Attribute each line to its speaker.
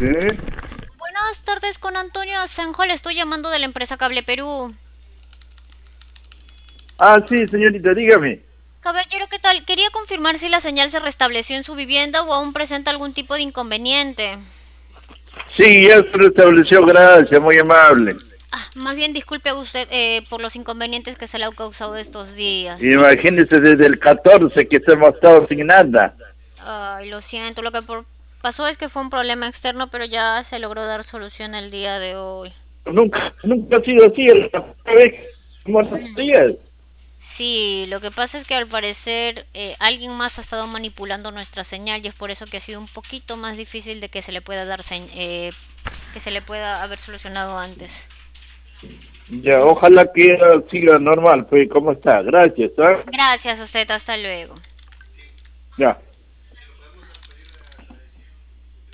Speaker 1: ¿Sí?
Speaker 2: Buenas tardes con Antonio Asenjo, le estoy llamando de la empresa Cable Perú.
Speaker 1: Ah, sí, señorita, dígame.
Speaker 2: Caballero, ¿qué tal? Quería confirmar si la señal se restableció en su vivienda o aún presenta algún tipo de inconveniente.
Speaker 1: Sí, ya se restableció, gracias, muy amable.
Speaker 2: Más bien disculpe usted por los inconvenientes que se le han causado estos días.
Speaker 1: Imagínese desde el 14 que hemos estado sin nada.
Speaker 2: Ay, lo siento, pasó es que fue un problema externo, pero ya se logró dar solución el día de hoy.
Speaker 1: Nunca ha sido así, la vez como los
Speaker 2: Mm.
Speaker 1: días.
Speaker 2: Sí, lo que pasa es que al parecer alguien más ha estado manipulando nuestra señal y es por eso que ha sido un poquito más difícil de que se le pueda que se le pueda haber solucionado antes.
Speaker 1: Ya, ojalá que siga normal, pues, ¿cómo está? Gracias, ¿ah?
Speaker 2: Gracias a usted, hasta luego.
Speaker 1: Ya.